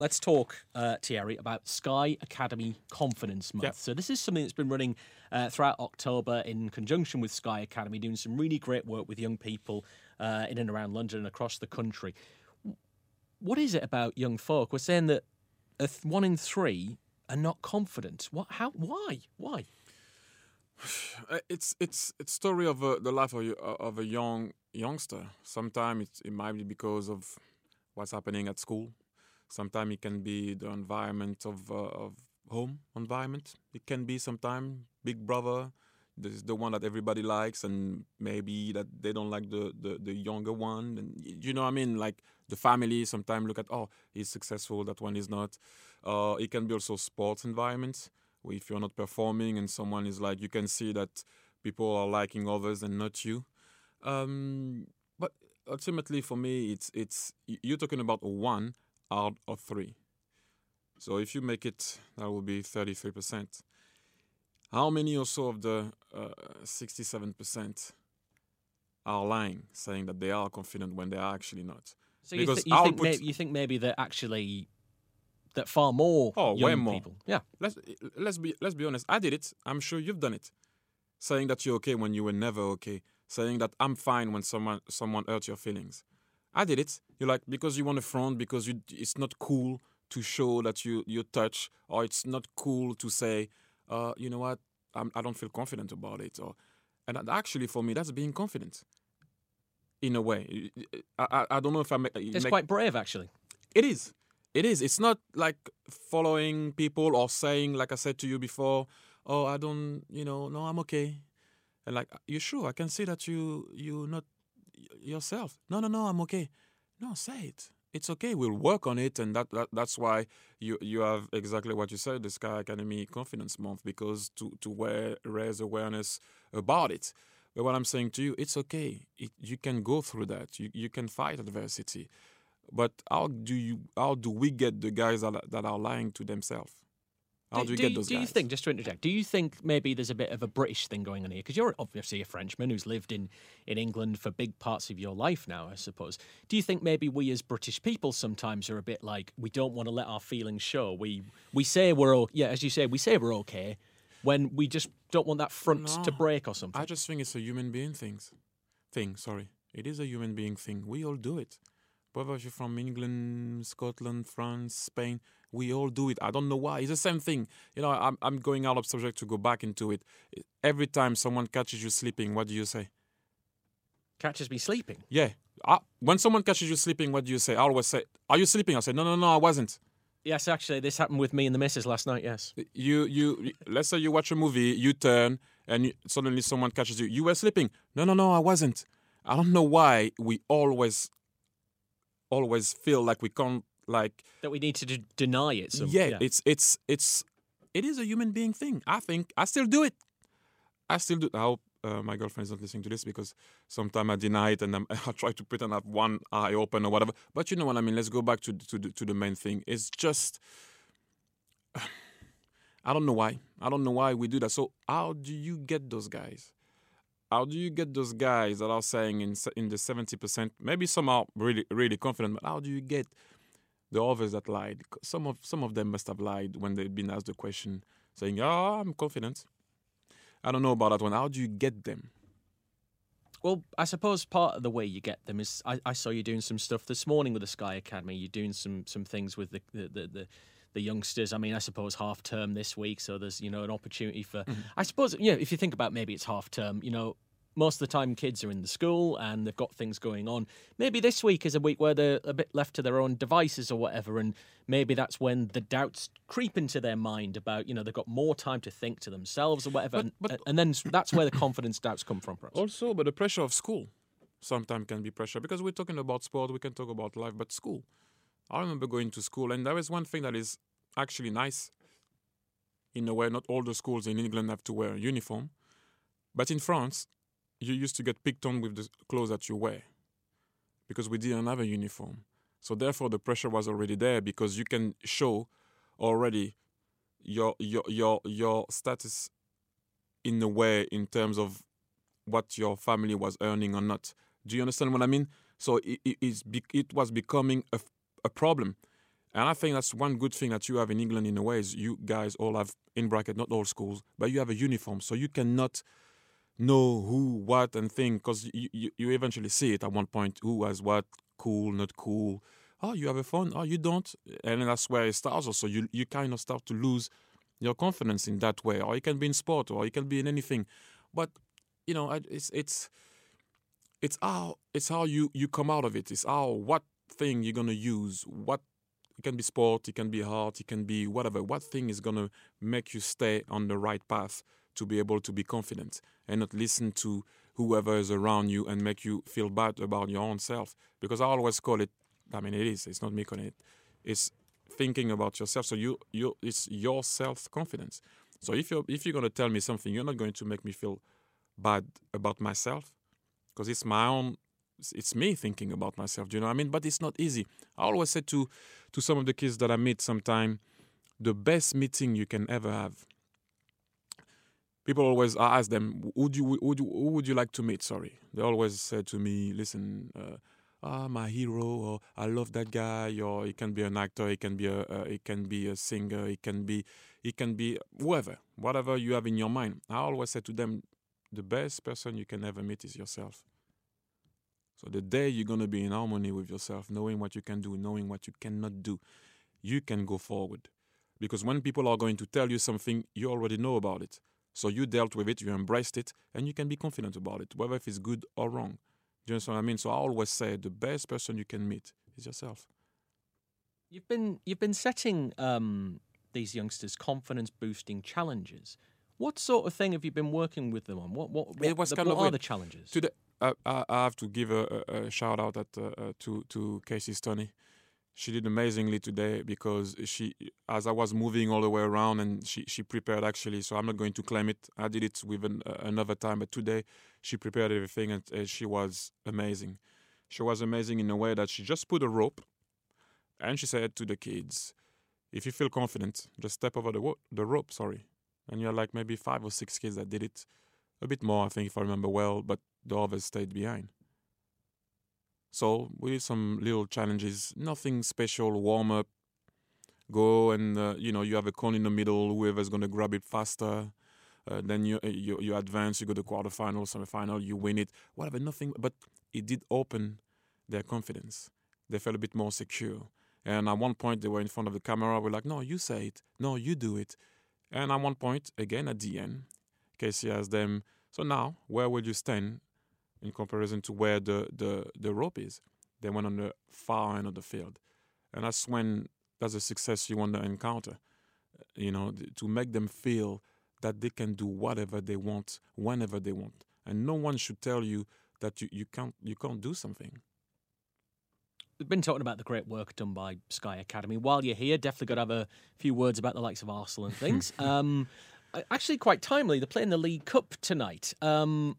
let's talk, Thierry, about Sky Academy Confidence Month. Yep. So this is something that's been running throughout October in conjunction with Sky Academy, doing some really great work with young people in and around London and across the country. What is it about young folk? We're saying that 1 in 3 are not confident. What? How? Why? Why? It's story of the life of a youngster. Sometimes it might be because of what's happening at school. Sometimes it can be the environment of home environment. It can be sometimes big brother, the one that everybody likes, and maybe that they don't like the younger one. And you know what I mean? Like the family sometimes look at, oh, he's successful, that one is not. It can be also sports environments. If you're not performing and someone is like, you can see that people are liking others and not you. But ultimately for me, it's you're talking about 1 out of 3. So if you make it, that will be 33%. How many or so of the 67% are lying, saying that they are confident when they are actually not? So Because you think maybe that actually that far more way young more. people. Yeah. Let's be honest. I did it. I'm sure you've done it. Saying that you're okay when you were never okay. Saying that I'm fine when someone hurt your feelings. I did it. You're like, because you want to front, because it's not cool to show that you touch, or it's not cool to say, you know what, I don't feel confident about it. And actually for me, that's being confident. In a way, I don't know if I make. It's quite brave, actually. It is. It is. It's not like following people or saying, like I said to you before, oh, I don't, no, I'm okay. And like, you sure? I can see that you not yourself. No, I'm okay. No, say it. It's okay. We'll work on it, and that's why you have exactly what you said, the Sky Academy Confidence Month, because to raise awareness about it. But what I'm saying to you, it's okay. You can go through that. You can fight adversity. But how do we get the guys that are lying to themselves? How do we get those guys? Do you think, just to interject, do you think maybe there's a bit of a British thing going on here? Because you're obviously a Frenchman who's lived in England for big parts of your life now, I suppose. Do you think maybe we as British people sometimes are a bit like, we don't want to let our feelings show? We say as you say, we say we're okay when we just don't want that front to break or something. I just think it's a human being thing. It is a human being thing. We all do it. Whether you're from England, Scotland, France, Spain, we all do it. I don't know why. It's the same thing. I'm going out of subject to go back into it. Every time someone catches you sleeping, what do you say? Catches me sleeping? Yeah. When someone catches you sleeping, what do you say? I always say, are you sleeping? I say, no, I wasn't. Yes, actually, this happened with me and the missus last night, yes. You let's say you watch a movie, you turn, and suddenly someone catches you. You were sleeping. No, I wasn't. I don't know why we always feel like we can't, like, that we need to deny it. It is a human being thing. I think I still do it. I hope my girlfriend is not listening to this, because sometimes I deny it and I try to pretend I have one eye open or whatever. But you know what I mean. Let's go back to the main thing. It's just I don't know why we do that. So how do you get those guys? How do you get those guys that are saying in the 70%? Maybe some are really, really confident, but how do you get the others that lied? Some of them must have lied when they've been asked the question, saying, "Oh, I'm confident." I don't know about that one. How do you get them? Well, I suppose part of the way you get them is I saw you doing some stuff this morning with the Sky Academy. You're doing some things with the youngsters. I mean, I suppose half term this week, so there's an opportunity for. I suppose if you think about maybe it's half term, most of the time kids are in the school and they've got things going on. Maybe this week is a week where they're a bit left to their own devices or whatever, and maybe that's when the doubts creep into their mind about they've got more time to think to themselves or whatever, and then that's where the confidence doubts come from. Perhaps. Also, but the pressure of school sometimes can be pressure, because we're talking about sport, we can talk about life, but school. I remember going to school, and there is one thing that is actually nice. In a way, not all the schools in England have to wear a uniform, but in France, you used to get picked on with the clothes that you wear, because we didn't have a uniform. So therefore, the pressure was already there, because you can show already your status in a way in terms of what your family was earning or not. Do you understand what I mean? So it was becoming a problem. And I think that's one good thing that you have in England in a way is you guys all have, in bracket, not all schools, but you have a uniform. So you cannot know who, what, and think, because you eventually see it at one point, who has what, cool, not cool. Oh, you have a phone? Oh, you don't? And that's where it starts also. You kind of start to lose your confidence in that way. Or it can be in sport, or it can be in anything. But, it's how you come out of it. It's how, what thing you're going to use, what, it can be sport, it can be art, it can be whatever. What thing is going to make you stay on the right path to be able to be confident and not listen to whoever is around you and make you feel bad about your own self? Because I always call it, it's not me calling it, it's thinking about yourself. So it's your self-confidence. So if you're going to tell me something, you're not going to make me feel bad about myself, because it's me thinking about myself. Do you know what I mean? But it's not easy. I always say to some of the kids that I meet sometime, the best meeting you can ever have. People always, I ask them, who would you like to meet? Sorry, they always say to me, listen, my hero, or I love that guy, or he can be an actor, he can be a singer, he can be whoever, whatever you have in your mind. I always say to them, the best person you can ever meet is yourself. So the day you're going to be in harmony with yourself, knowing what you can do, knowing what you cannot do, you can go forward. Because when people are going to tell you something, you already know about it. So you dealt with it, you embraced it, and you can be confident about it, whether if it's good or wrong. Do you understand what I mean? So I always say the best person you can meet is yourself. You've been setting these youngsters confidence-boosting challenges. What sort of thing have you been working with them on? What are the challenges? Today, I have to give a shout out to Casey Stoney. She did amazingly today, because as I was moving all the way around, and she prepared actually. So I'm not going to claim it. I did it with another time, but today she prepared everything, and she was amazing. She was amazing in a way that she just put a rope, and she said to the kids, "If you feel confident, just step over the rope." Sorry, and you're like maybe 5 or 6 kids that did it. A bit more, I think, if I remember well, but the others stayed behind. So we did some little challenges, nothing special, warm up, go and, you have a cone in the middle, whoever's going to grab it faster. Then you advance, you go to quarterfinal, semifinal, you win it, whatever, nothing. But it did open their confidence. They felt a bit more secure. And at one point, they were in front of the camera. We're like, no, you say it. No, you do it. And at one point, again, at the end, Casey asked them, so now, where will you stand in comparison to where the rope is? They went on the far end of the field. And that's a success you want to encounter, to make them feel that they can do whatever they want, whenever they want. And no one should tell you that you can't do something. We've been talking about the great work done by Sky Academy. While you're here, definitely got to have a few words about the likes of Arsenal and things. Actually, quite timely, they're playing the League Cup tonight. The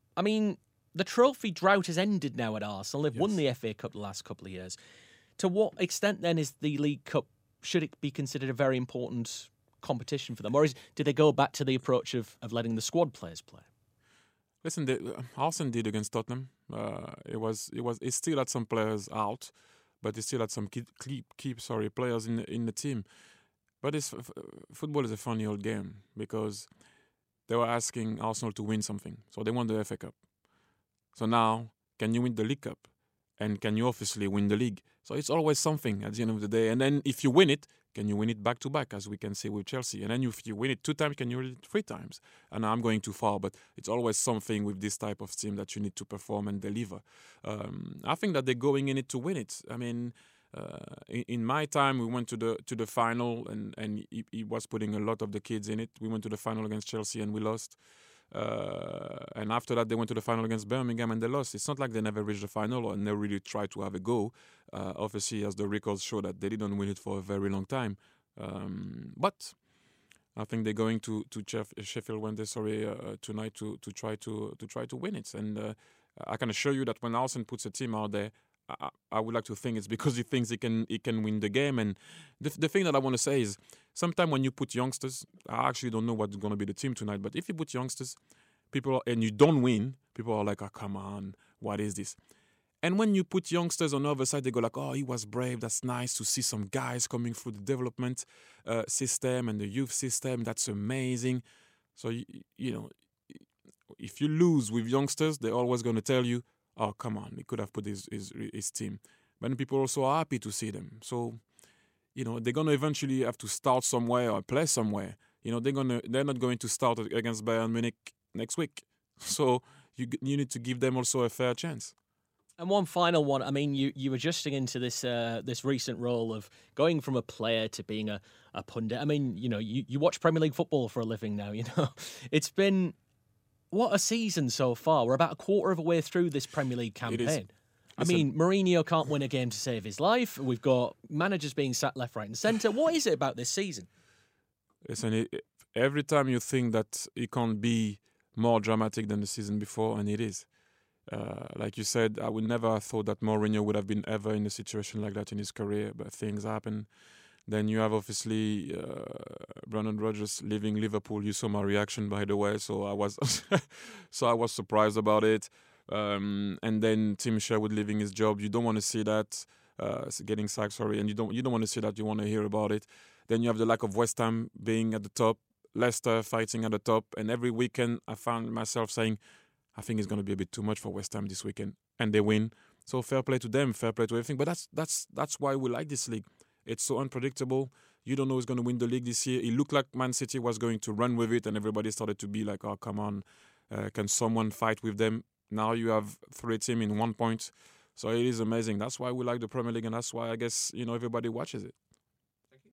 trophy drought has ended now at Arsenal. They've won the FA Cup the last couple of years. To what extent, then, is the League Cup, should it be considered a very important competition for them? Or do they go back to the approach of letting the squad players play? Listen, Arsenal did against Tottenham. It still had some players out, but it still had some key players in the team. But football is a funny old game, because they were asking Arsenal to win something. So they won the FA Cup. So now, can you win the League Cup? And can you obviously win the league? So it's always something at the end of the day. And then if you win it, can you win it back to back, as we can see with Chelsea? And then if you win it 2 times, can you win it 3 times? And I'm going too far, but it's always something with this type of team that you need to perform and deliver. I think that they're going in it to win it. In my time, we went to the final, and he was putting a lot of the kids in it. We went to the final against Chelsea and we lost. And after that, they went to the final against Birmingham and they lost. It's not like they never reached the final and they really tried to have a go. Obviously, as the records show, that they didn't win it for a very long time. But I think they're going to Sheffield Wednesday tonight to try to win it. And I can assure you that when Arsene puts a team out there, I would like to think it's because he thinks he can win the game. And the thing that I want to say is, sometimes when you put youngsters, I actually don't know what's going to be the team tonight, but if you put youngsters, and you don't win, people are like, oh, come on, what is this? And when you put youngsters on the other side, they go like, oh, he was brave. That's nice to see some guys coming through the development system and the youth system. That's amazing. So, you know, if you lose with youngsters, they're always going to tell you, oh, come on, he could have put his team. But then people also are happy to see them. So, you know, they're going to eventually have to start somewhere or play somewhere. You know, they're not going to start against Bayern Munich next week. So you need to give them also a fair chance. And one final one. I mean, you adjusting into this recent role of going from a player to being a pundit. I mean, you know, you watch Premier League football for a living now. You know, it's been what a season so far. We're about a quarter of a way through this Premier League campaign. I mean, Mourinho can't win a game to save his life. We've got managers being sat left, right, and centre. What is it about this season? Listen, every time you think that it can't be more dramatic than the season before, and it is. Like you said, I would never have thought that Mourinho would have been ever in a situation like that in his career, but things happen. Then you have obviously Brendan Rodgers leaving Liverpool. You saw my reaction, by the way, so I was surprised about it. And then Tim Sherwood leaving his job. You don't want to see that, getting sacked. Sorry, and you don't want to see that. You want to hear about it. Then you have the lack of West Ham being at the top, Leicester fighting at the top, and every weekend I found myself saying, I think it's going to be a bit too much for West Ham this weekend, and they win. So fair play to them, fair play to everything. But that's why we like this league. It's so unpredictable. You don't know who's going to win the league this year. It looked like Man City was going to run with it, and everybody started to be like, oh, come on, can someone fight with them? Now you have 3 teams in 1 point. So it is amazing. That's why we like the Premier League, and that's why I guess, you know, everybody watches it.